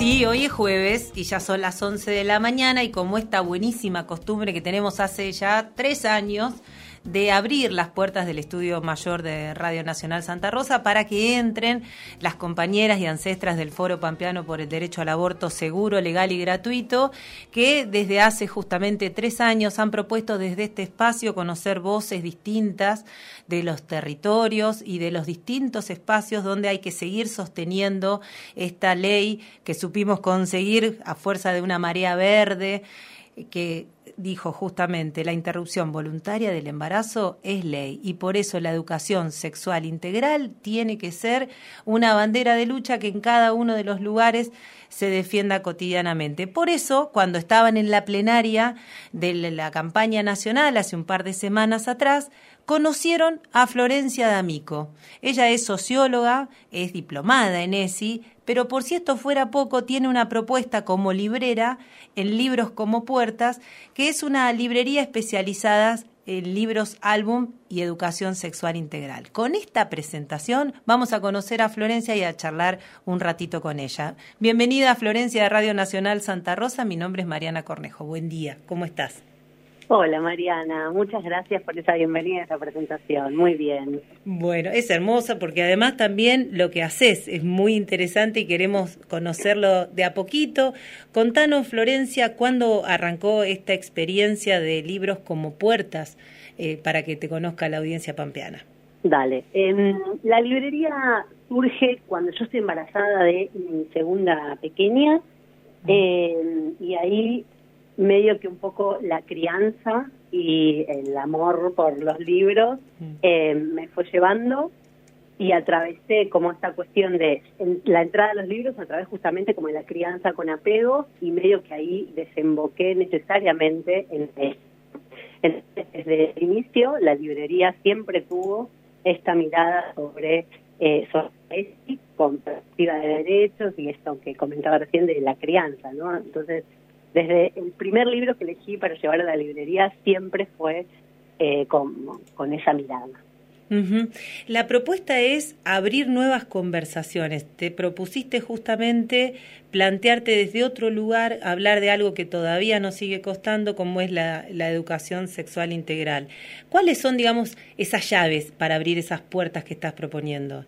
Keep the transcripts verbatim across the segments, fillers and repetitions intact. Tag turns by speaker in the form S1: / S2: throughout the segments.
S1: Sí, hoy es jueves y ya son las once de la mañana y como esta buenísima costumbre que tenemos hace ya tres años de abrir las puertas del Estudio Mayor de Radio Nacional Santa Rosa para que entren las compañeras y ancestras del Foro Pampeano por el Derecho al Aborto Seguro, Legal y Gratuito, que desde hace justamente tres años han propuesto desde este espacio conocer voces distintas de los territorios y de los distintos espacios donde hay que seguir sosteniendo esta ley que supimos conseguir a fuerza de una marea verde, que dijo justamente la interrupción voluntaria del embarazo es ley y por eso la educación sexual integral tiene que ser una bandera de lucha que en cada uno de los lugares se defienda cotidianamente. Por eso, cuando estaban en la plenaria de la campaña nacional hace un par de semanas atrás, conocieron a Florencia D'Amico. Ella es socióloga, es diplomada en E S I, pero por si esto fuera poco, tiene una propuesta como librera en Libros como Puertas, que es una librería especializada en libros, álbum y educación sexual integral. Con esta presentación vamos a conocer a Florencia y a charlar un ratito con ella. Bienvenida, Florencia, de Radio Nacional Santa Rosa. Mi nombre es Mariana Cornejo. Buen día, ¿cómo estás?
S2: Hola Mariana, muchas gracias por esa bienvenida a esa presentación, muy bien.
S1: Bueno, es hermosa porque además también lo que haces es muy interesante y queremos conocerlo de a poquito. Contanos, Florencia, ¿cuándo arrancó esta experiencia de Libros como Puertas eh, para que te conozca la audiencia pampeana?
S2: Dale, eh, la librería surge cuando yo estoy embarazada de mi segunda pequeña eh, y ahí medio que un poco la crianza y el amor por los libros eh, me fue llevando y atravesé como esta cuestión de en, la entrada a los libros a través justamente como de la crianza con apego y medio que ahí desemboqué necesariamente en esto. Entonces, desde el inicio la librería siempre tuvo esta mirada sobre eh, sobre ética, con perspectiva de derechos y esto que comentaba recién de la crianza, ¿no? Entonces, desde el primer libro que elegí para llevar a la librería siempre fue eh, con, con esa mirada.
S1: Uh-huh. La propuesta es abrir nuevas conversaciones. Te propusiste justamente plantearte desde otro lugar, hablar de algo que todavía nos sigue costando, como es la, la educación sexual integral. ¿Cuáles son, digamos, esas llaves para abrir esas puertas que estás proponiendo?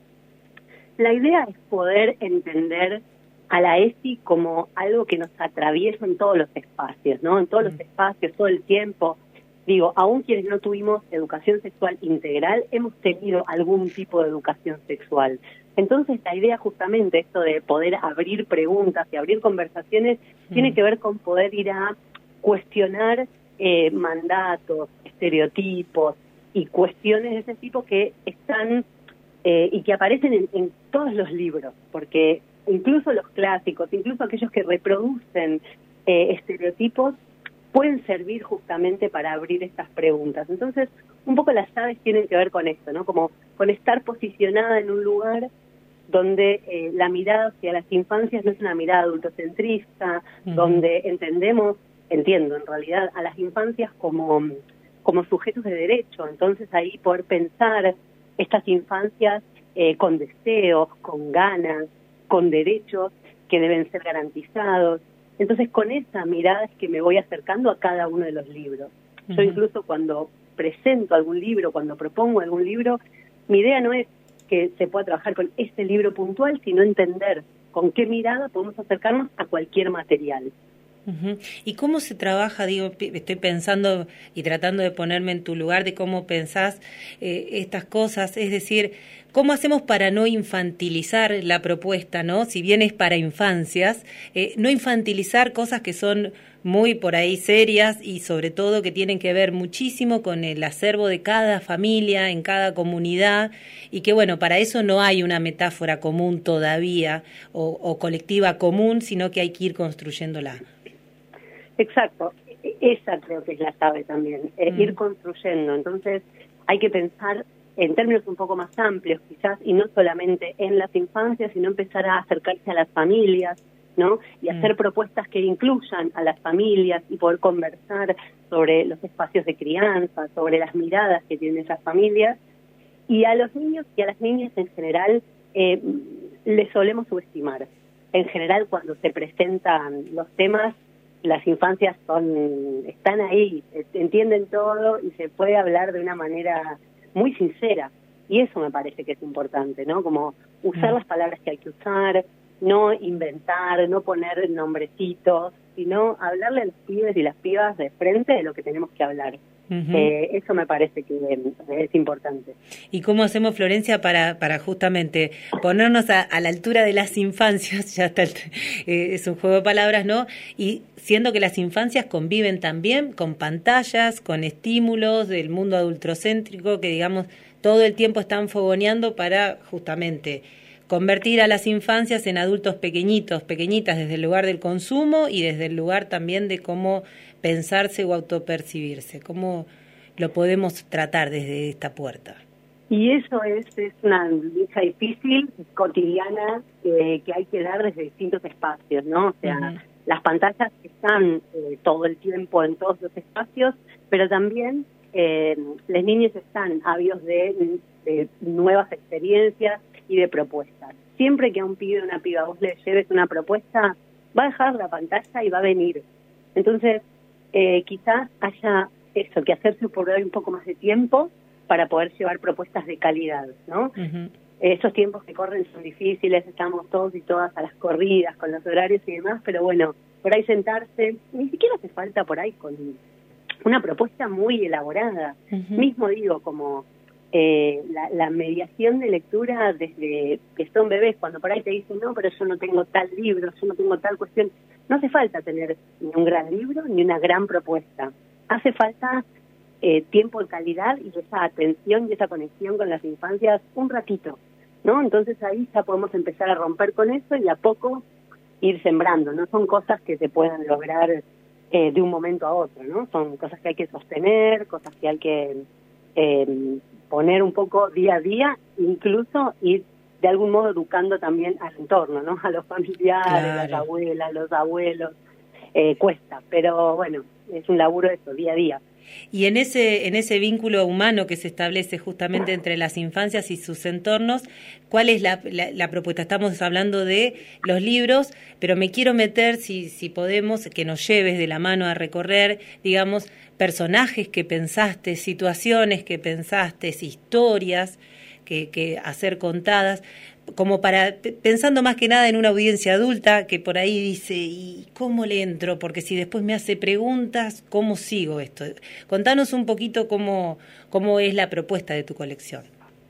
S2: La idea es poder entender a la E S I como algo que nos atraviesa en todos los espacios, ¿no? En todos los espacios, todo el tiempo. Digo, aún quienes no tuvimos educación sexual integral, hemos tenido algún tipo de educación sexual. Entonces, la idea justamente, esto de poder abrir preguntas y abrir conversaciones, mm. tiene que ver con poder ir a cuestionar eh, mandatos, estereotipos y cuestiones de ese tipo que están eh, y que aparecen en, en todos los libros, porque incluso los clásicos, incluso aquellos que reproducen eh, estereotipos, pueden servir justamente para abrir estas preguntas. Entonces, un poco las llaves tienen que ver con esto, ¿no? Como con estar posicionada en un lugar donde eh, la mirada hacia las infancias no es una mirada adultocentrista, uh-huh. donde entendemos, entiendo en realidad, a las infancias como, como sujetos de derecho. Entonces, ahí poder pensar estas infancias eh, con deseos, con ganas, con derechos que deben ser garantizados. Entonces, con esa mirada es que me voy acercando a cada uno de los libros. Uh-huh. Yo incluso cuando presento algún libro, cuando propongo algún libro, mi idea no es que se pueda trabajar con este libro puntual, sino entender con qué mirada podemos acercarnos a cualquier material.
S1: Uh-huh. ¿Y cómo se trabaja? Digo, estoy pensando y tratando de ponerme en tu lugar de cómo pensás eh, estas cosas, es decir, ¿cómo hacemos para no infantilizar la propuesta, no? Si bien es para infancias, eh, no infantilizar cosas que son muy por ahí serias y sobre todo que tienen que ver muchísimo con el acervo de cada familia, en cada comunidad, y que bueno, para eso no hay una metáfora común todavía o, o colectiva común, sino que hay que ir construyéndola.
S2: Exacto, esa creo que es la clave también, eh, mm. ir construyendo. Entonces hay que pensar en términos un poco más amplios quizás, y no solamente en las infancias, sino empezar a acercarse a las familias, ¿no? Y hacer mm. propuestas que incluyan a las familias y poder conversar sobre los espacios de crianza, sobre las miradas que tienen esas familias. Y a los niños y a las niñas en general eh, les solemos subestimar. en general cuando se presentan los temas, las infancias son están ahí, entienden todo y se puede hablar de una manera muy sincera. Y eso me parece que es importante, ¿no? Como usar las palabras que hay que usar, no inventar, no poner nombrecitos, sino hablarle a los pibes y las pibas de frente de lo que tenemos que hablar. Uh-huh. Eh, eso me parece que es importante.
S1: ¿Y cómo hacemos, Florencia, para para justamente ponernos a, a la altura de las infancias? Ya está, el, eh, es un juego de palabras, ¿no? Y siendo que las infancias conviven también con pantallas, con estímulos del mundo adultocéntrico que, digamos, todo el tiempo están fogoneando para justamente convertir a las infancias en adultos pequeñitos, pequeñitas, desde el lugar del consumo y desde el lugar también de cómo pensarse o autopercibirse. ¿Cómo lo podemos tratar desde esta puerta?
S2: Y eso es, es una lucha difícil, cotidiana, eh, que hay que dar desde distintos espacios, ¿no? O sea, uh-huh. las pantallas están eh, todo el tiempo en todos los espacios, pero también eh, los niños están ávidos de, de nuevas experiencias y de propuestas. Siempre que a un pibe o una piba vos le lleves una propuesta, va a dejar la pantalla y va a venir. Entonces, eh, quizás haya eso, que hacerse por hoy un poco más de tiempo para poder llevar propuestas de calidad, ¿no? Uh-huh. Esos tiempos que corren son difíciles, estamos todos y todas a las corridas con los horarios y demás, pero bueno, por ahí sentarse, ni siquiera hace falta por ahí con una propuesta muy elaborada. Uh-huh. Mismo digo, como eh, la, la mediación de lectura desde que son bebés, cuando por ahí te dicen, no, pero yo no tengo tal libro, yo no tengo tal cuestión. No hace falta tener ni un gran libro ni una gran propuesta. Hace falta eh, tiempo de calidad y esa atención y esa conexión con las infancias un ratito, ¿no? Entonces ahí ya podemos empezar a romper con eso y a poco ir sembrando. No son cosas que se puedan lograr eh, de un momento a otro, ¿no? Son cosas que hay que sostener, cosas que hay que eh, poner un poco día a día, incluso ir de algún modo educando también al entorno, ¿no? A los familiares, claro. Las abuelas, los abuelos, eh, cuesta, pero bueno, es un laburo eso, día a día.
S1: Y en ese en ese vínculo humano que se establece justamente entre las infancias y sus entornos, ¿cuál es la, la, la propuesta? Estamos hablando de los libros, pero me quiero meter, si si podemos, que nos lleves de la mano a recorrer, digamos, personajes que pensaste, situaciones que pensaste, historias que, que hacer contadas, como para, pensando más que nada en una audiencia adulta que por ahí dice, ¿y cómo le entro? Porque si después me hace preguntas, ¿cómo sigo esto? Contanos un poquito cómo, cómo es la propuesta de tu colección.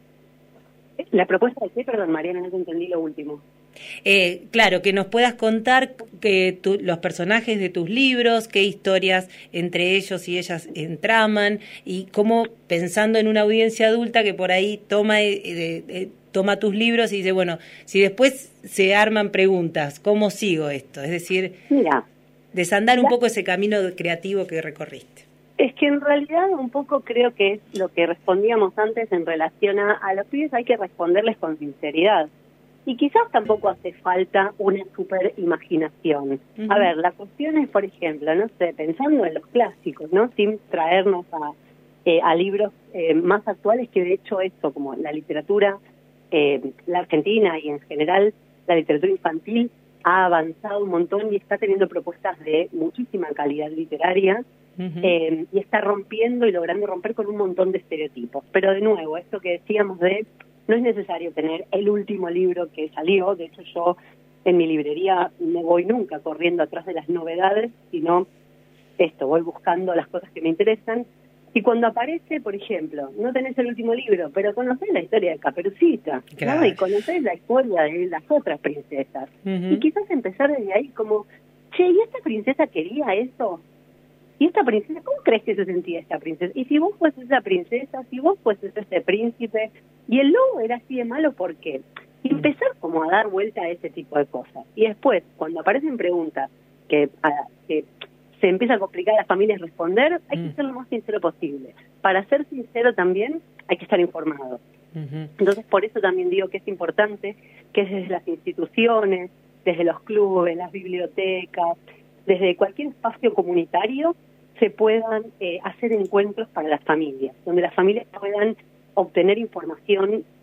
S2: ¿La propuesta de qué? Perdón, Mariana, no te entendí lo último.
S1: Eh, claro, que nos puedas contar que tu, los personajes de tus libros, qué historias entre ellos y ellas entraman, y cómo, pensando en una audiencia adulta que por ahí toma eh, eh, eh, toma tus libros y dice, bueno, si después se arman preguntas, ¿cómo sigo esto? Es decir,
S2: mira,
S1: desandar un la... poco ese camino creativo que recorriste.
S2: Es que en realidad un poco creo que es lo que respondíamos antes en relación a, a los pibes, hay que responderles con sinceridad. Y quizás tampoco hace falta una super imaginación. Uh-huh. A ver, la cuestión es, por ejemplo, no sé, pensando en los clásicos, ¿no? Sin traernos a, eh, a libros eh, más actuales, que de hecho esto, como la literatura, eh, la argentina y en general la literatura infantil ha avanzado un montón y está teniendo propuestas de muchísima calidad literaria. Uh-huh. eh, y está rompiendo y logrando romper con un montón de estereotipos. Pero de nuevo, esto que decíamos de... No es necesario tener el último libro que salió. De hecho, yo en mi librería no voy nunca corriendo atrás de las novedades, sino esto, voy buscando las cosas que me interesan. Y cuando aparece, por ejemplo, no tenés el último libro, pero conocés la historia de Caperucita, claro. ¿no? Y conocés la historia de las otras princesas. Uh-huh. Y quizás empezar desde ahí como, che, ¿y esta princesa quería eso? ¿Y esta princesa, cómo crees que se sentía esta princesa? Y si vos fueses esa princesa, si vos fueses ese príncipe, y el lobo era así de malo, ¿por qué? Y empezar como a dar vuelta a ese tipo de cosas. Y después, cuando aparecen preguntas que, a, que se empieza a complicar a las familias responder, hay que ser lo más sincero posible. Para ser sincero también hay que estar informado. Uh-huh. Entonces, por eso también digo que es importante que desde las instituciones, desde los clubes, las bibliotecas, desde cualquier espacio comunitario, se puedan eh, hacer encuentros para las familias, donde las familias puedan obtener información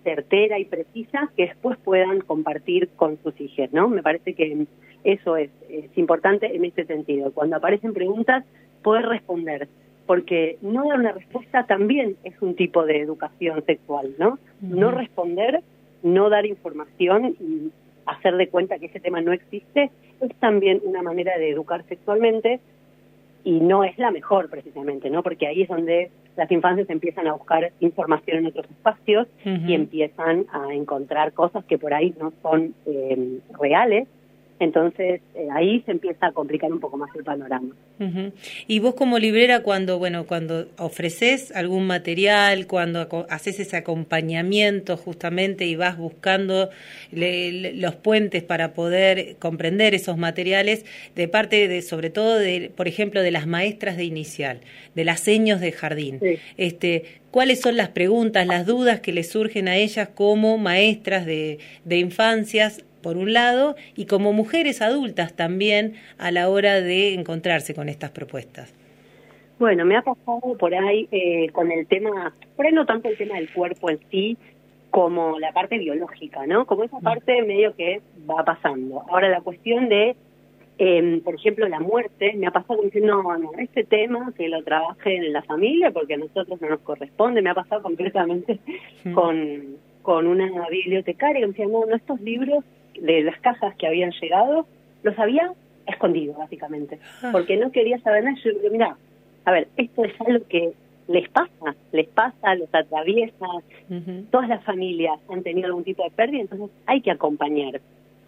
S2: certera y precisa que después puedan compartir con sus hijos, ¿no? Me parece que eso es, es importante en este sentido. Cuando aparecen preguntas, poder responder, porque no dar una respuesta también es un tipo de educación sexual, ¿no? Uh-huh. No responder, no dar información y hacer de cuenta que ese tema no existe, es también una manera de educar sexualmente, y no es la mejor precisamente, ¿no? Porque ahí es donde las infancias empiezan a buscar información en otros espacios uh-huh. y empiezan a encontrar cosas que por ahí no son eh, reales. Entonces, eh, ahí se empieza a complicar un poco más el panorama.
S1: Uh-huh. Y vos como librera, cuando bueno cuando ofreces algún material, cuando haces ese acompañamiento justamente y vas buscando le, le, los puentes para poder comprender esos materiales, de parte de, sobre todo, de, por ejemplo, de las maestras de inicial, de las seños de jardín, sí. este, ¿cuáles son las preguntas, las dudas que les surgen a ellas como maestras de, de infancias, por un lado, y como mujeres adultas también a la hora de encontrarse con estas propuestas?
S2: Bueno, me ha pasado por ahí eh, con el tema, por ahí no tanto el tema del cuerpo en sí, como la parte biológica, ¿no? Como esa parte medio que va pasando. Ahora, la cuestión de, eh, por ejemplo, la muerte, me ha pasado diciendo, no, no, este tema que lo trabajen en la familia porque a nosotros no nos corresponde. Me ha pasado concretamente sí. con, con una bibliotecaria que me decía, no, no, estos libros de las cajas que habían llegado, los había escondido, básicamente, porque no quería saber nada. Yo digo, mira, a ver, esto es algo que les pasa, les pasa, los atraviesa, uh-huh. todas las familias han tenido algún tipo de pérdida, entonces hay que acompañar.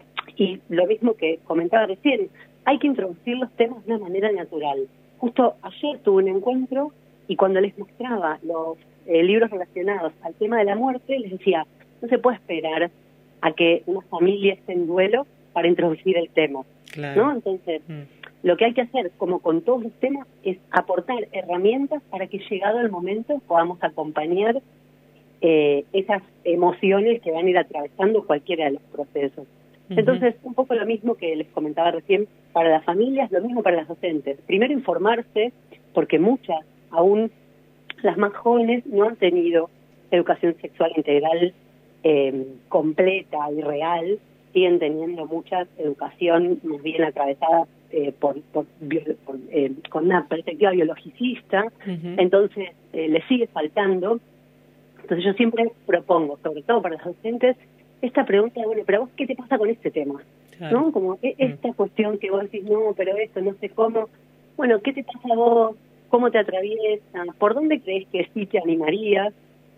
S2: Y lo mismo que comentaba recién, hay que introducir los temas de una manera natural. Justo ayer tuve un encuentro y cuando les mostraba los eh, libros relacionados al tema de la muerte, les decía, no se puede esperar a que una familia esté en duelo para introducir el tema, claro. ¿no? Entonces, mm. lo que hay que hacer, como con todos los temas, es aportar herramientas para que llegado el momento podamos acompañar eh, esas emociones que van a ir atravesando cualquiera de los procesos. Uh-huh. Entonces, un poco lo mismo que les comentaba recién para las familias, lo mismo para las docentes. Primero informarse, porque muchas, aún las más jóvenes, no han tenido educación sexual integral Eh, completa y real, siguen teniendo mucha educación más bien atravesada eh, por, por, por eh, con una perspectiva biologicista, uh-huh. entonces eh, les sigue faltando. Entonces yo siempre propongo, sobre todo para los docentes, esta pregunta de, bueno, pero vos, ¿qué te pasa con este tema? Claro. ¿No? Como e- esta uh-huh. cuestión que vos decís, no, pero esto, no sé cómo, bueno, ¿qué te pasa a vos? ¿Cómo te atraviesa? ¿Por dónde crees que sí te animarías?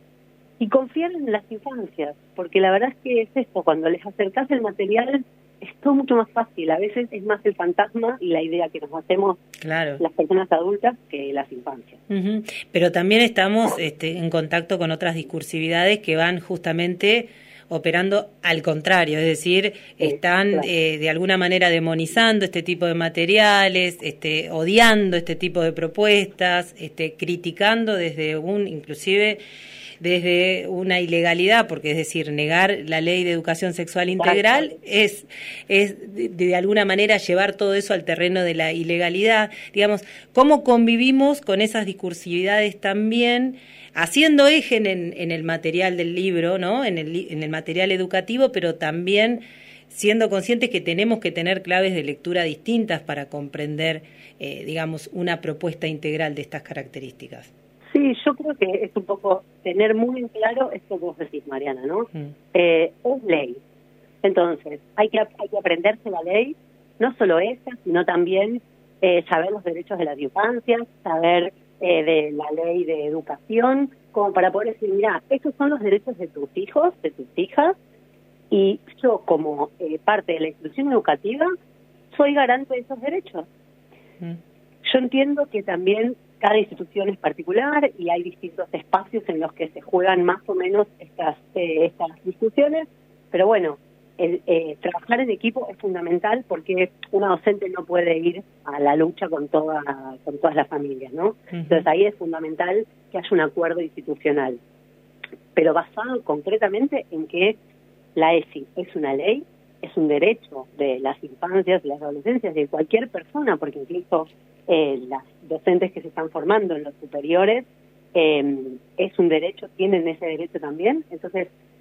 S2: Y confiar en las infancias, porque la verdad es que es esto, cuando les acercás el material es todo mucho más fácil. A veces es más el fantasma y la idea que nos hacemos claro. las personas adultas que las infancias.
S1: Uh-huh. Pero también estamos este, en contacto con otras discursividades que van justamente operando al contrario, es decir, sí, están claro. eh, de alguna manera demonizando este tipo de materiales, este, odiando este tipo de propuestas, este, criticando desde un, inclusive desde una ilegalidad, porque es decir, negar la ley de educación sexual integral es, es de, de alguna manera llevar todo eso al terreno de la ilegalidad. Digamos, ¿cómo convivimos con esas discursividades también, haciendo eje en, en el material del libro, ¿no? en, el, en el material educativo, pero también siendo conscientes que tenemos que tener claves de lectura distintas para comprender, eh, digamos, una propuesta integral de estas características?
S2: Sí, yo creo que es un poco tener muy en claro esto que vos decís, Mariana, ¿no? Mm. Eh, es ley. Entonces, hay que, hay que aprenderse la ley, no solo esa, sino también eh, saber los derechos de las infancias, saber eh, de la ley de educación, como para poder decir, mira, estos son los derechos de tus hijos, de tus hijas, y yo como eh, parte de la institución educativa soy garante de esos derechos. Mm. Yo entiendo que también cada institución es particular y hay distintos espacios en los que se juegan más o menos estas eh, estas discusiones, pero bueno, el, eh, trabajar en equipo es fundamental porque una docente no puede ir a la lucha con toda con todas las familias, ¿no? Uh-huh. Entonces ahí es fundamental que haya un acuerdo institucional, pero basado concretamente en que la E S I es una ley, es un derecho de las infancias, de las adolescencias, de cualquier persona, porque incluso eh, las docentes que se están formando en los superiores, eh, es un derecho, tienen ese derecho también. Entonces,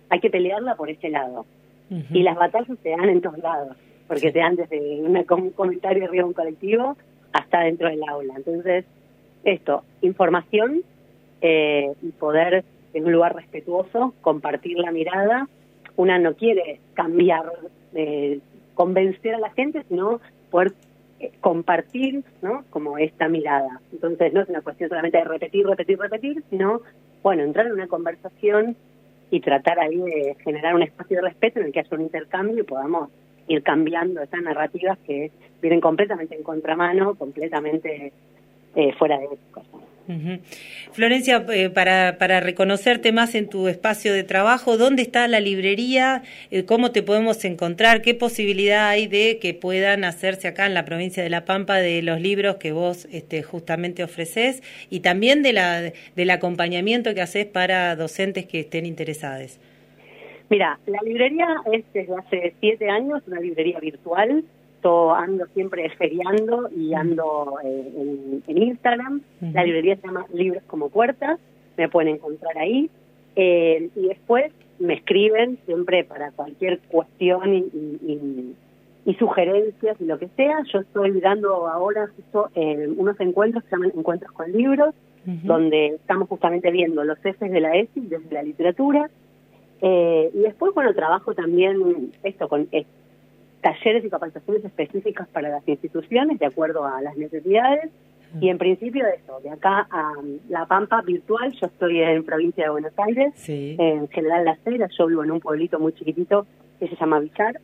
S2: hay que pelearla por ese lado. Uh-huh. Y las batallas se dan en todos lados, porque se dan desde una, un comentario arriba de un colectivo hasta dentro del aula. Entonces, esto, información eh, y poder, en un lugar respetuoso, compartir la mirada. Una no quiere cambiar, eh, convencer a la gente, sino poder eh, compartir, ¿no? Como esta mirada. Entonces, no es una cuestión solamente de repetir, repetir, repetir, sino, bueno, entrar en una conversación y tratar ahí de generar un espacio de respeto en el que haya un intercambio y podamos ir cambiando esas narrativas que vienen completamente en contramano, completamente eh, fuera de época.
S1: Uh-huh. Florencia, eh, para, para reconocerte más en tu espacio de trabajo, ¿dónde está la librería? Eh, ¿Cómo te podemos encontrar? ¿Qué posibilidad hay de que puedan hacerse acá en la provincia de La Pampa de los libros que vos este, justamente ofrecés y también de la, del acompañamiento que haces para docentes que estén interesados?
S2: Mira, la librería es desde hace siete años una librería virtual. Yo ando siempre feriando y ando eh, en, en Instagram. Uh-huh. La librería se llama Libros como Puertas, me pueden encontrar ahí. Eh, y después me escriben siempre para cualquier cuestión y, y, y, y sugerencias y lo que sea. Yo estoy dando ahora justo eh, unos encuentros que se llaman Encuentros con Libros, uh-huh. donde estamos justamente viendo los ejes de la E S I desde la literatura. Eh, y después, bueno, trabajo también esto con eh, talleres y capacitaciones específicas para las instituciones de acuerdo a las necesidades. Y en principio de eso, de acá a La Pampa virtual, yo estoy en provincia de Buenos Aires, sí. En General Las Heras, yo vivo en un pueblito muy chiquitito que se llama Villar.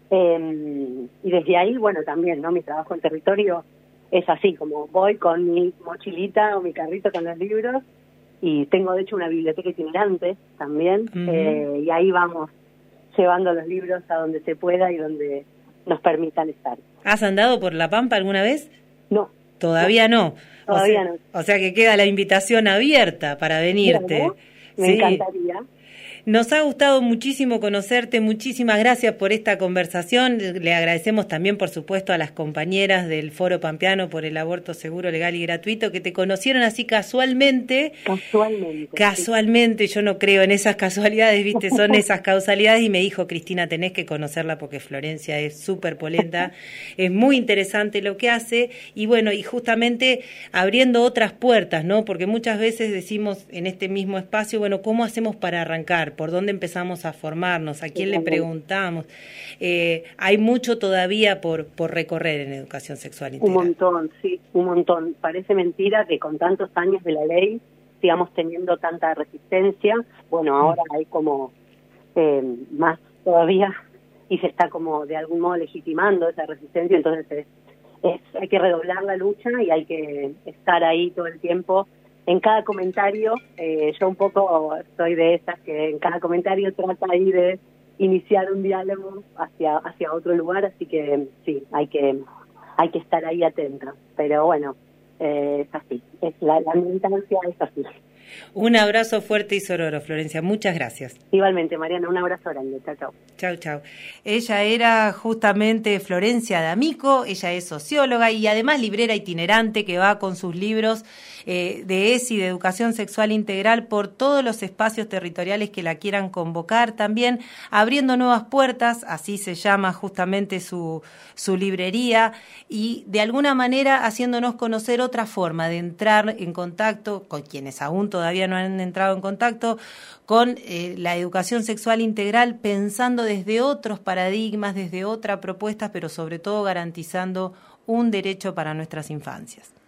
S2: Eh, y desde ahí, bueno, también, ¿no? Mi trabajo en territorio es así, como voy con mi mochilita o mi carrito con los libros, y tengo de hecho una biblioteca itinerante también, uh-huh. eh, y ahí vamos llevando los libros a donde se pueda y donde nos permitan estar.
S1: ¿Has andado por La Pampa alguna vez?
S2: No.
S1: Todavía no.
S2: no. Todavía
S1: o sea,
S2: no.
S1: O sea que queda la invitación abierta para venirte.
S2: Bueno, me
S1: sí.
S2: encantaría.
S1: Nos ha gustado muchísimo conocerte, muchísimas gracias por esta conversación. Le agradecemos también, por supuesto, a las compañeras del Foro Pampeano por el aborto seguro, legal y gratuito, que te conocieron así casualmente.
S2: Casualmente.
S1: Casualmente, sí. Yo no creo en esas casualidades, ¿viste? Son esas causalidades, y me dijo, Cristina, tenés que conocerla porque Florencia es súper polenta, es muy interesante lo que hace, y bueno, y justamente abriendo otras puertas, ¿no? Porque muchas veces decimos en este mismo espacio, bueno, ¿cómo hacemos para arrancar? ¿Por dónde empezamos a formarnos? ¿A quién le preguntamos? Eh, hay mucho todavía por, por recorrer en educación sexual integral.
S2: Un montón, sí, un montón. Parece mentira que con tantos años de la ley sigamos teniendo tanta resistencia. Bueno, ahora hay como eh, más todavía y se está como de algún modo legitimando esa resistencia, entonces es, es, hay que redoblar la lucha y hay que estar ahí todo el tiempo. En cada comentario, eh, yo un poco soy de esas que en cada comentario trata ahí de iniciar un diálogo hacia hacia otro lugar, así que sí, hay que hay que estar ahí atenta. Pero bueno, eh, es así, es la, la militancia es así.
S1: Un abrazo fuerte y sororo, Florencia. Muchas gracias.
S2: Igualmente, Mariana, un abrazo grande. Chao, chao.
S1: Chao, chao. Ella era justamente Florencia D'Amico, ella es socióloga y además librera itinerante que va con sus libros eh, de E S I, de Educación Sexual Integral, por todos los espacios territoriales que la quieran convocar, también abriendo nuevas puertas, así se llama justamente su, su librería, y de alguna manera haciéndonos conocer otra forma de entrar en contacto con quienes aún todavía no han entrado en contacto con eh, la educación sexual integral, pensando desde otros paradigmas, desde otra propuesta, pero sobre todo garantizando un derecho para nuestras infancias.